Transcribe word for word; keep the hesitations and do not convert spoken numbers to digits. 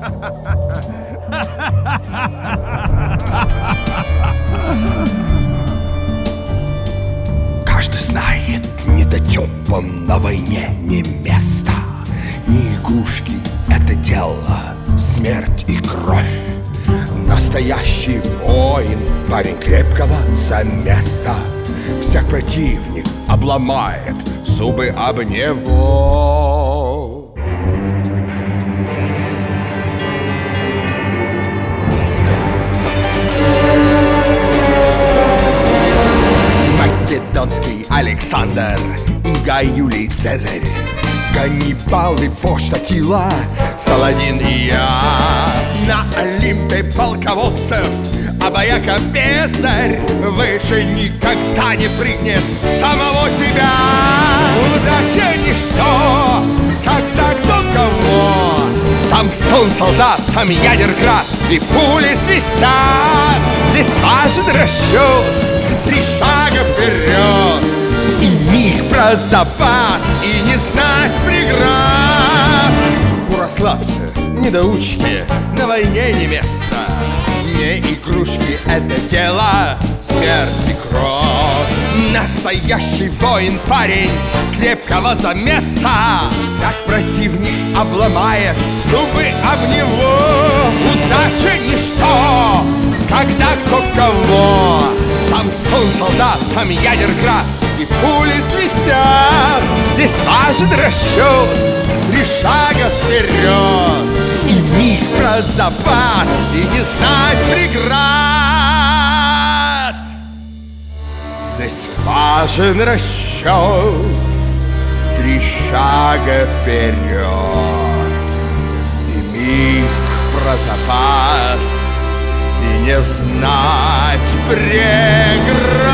Каждый знает, недотёпам на войне не место. Не игрушки, это дело, смерть и кровь. Настоящий воин, парень крепкого замеса. Всяк противник обломает зубы об него. Македонский Александр и Гай Юлий Цезарь, Ганнибал и вождь Аттила, Саладин и я. На Олимпе полководцев обаяка бездарь выше никогда не прыгнет самого себя. Удача ничто, когда кто кого. Там стон солдат, там ядерград и пули свистят. Здесь важен расчет, три шага вперед, и миг про запас, и не знать преград. Ну, расслабься, недоучки, на войне не место. Не игрушки, это дело, смерть и кровь. Настоящий воин, парень крепкого замеса. Всяк противник обломает зубы об него. Удача ничто, когда кто кого. Там стон солдат, там ядерград и пули свистят. Здесь важен расчет, три шага вперед, и миг про запас, и не знать преград. Здесь важен расчет, три шага вперед, и миг про запас, и не знать преград.